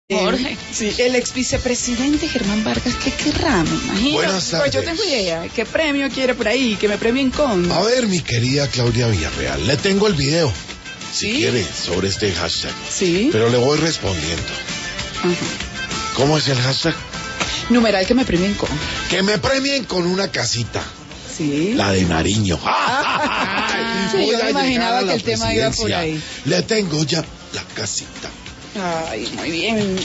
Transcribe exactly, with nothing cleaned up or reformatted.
Jorge. Sí, el ex vicepresidente Germán Vargas, ¿qué querrá? Me imagino. Buenas tardes. Pues yo tengo idea. ¿Qué premio quiere por ahí? Que me premien con. A ver, mi querida Claudia Villarreal, le tengo el video. Si ¿Sí? quiere, sobre este hashtag. Sí. Pero le voy respondiendo. Ajá. ¿Cómo es el hashtag? Numeral que me premien con. Que me premien con una casita. Sí. La de Nariño. Ah, sí, Voy yo me a imaginaba llegar a que la el tema iba por presidencia. ahí. Le tengo ya la casita. Ay, muy bien.